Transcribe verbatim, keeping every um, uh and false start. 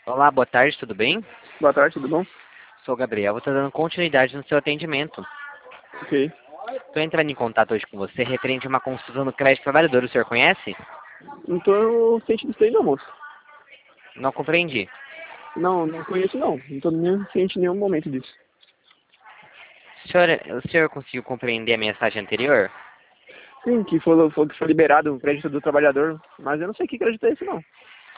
Olá, boa tarde, tudo bem? Boa tarde, tudo bom? Sou o Gabriel, vou estar dando continuidade no seu atendimento. Ok. Estou entrando em contato hoje com você referente a uma consulta no crédito trabalhador, o senhor conhece? Não tô ciente disso aí não, moço. Não compreendi. Não, não conheço não. Não tô nem ciente em nenhum momento disso. O senhor, o senhor conseguiu compreender a mensagem anterior? Sim, que foi, foi, que foi liberado o crédito do trabalhador, mas eu não sei que crédito é esse não.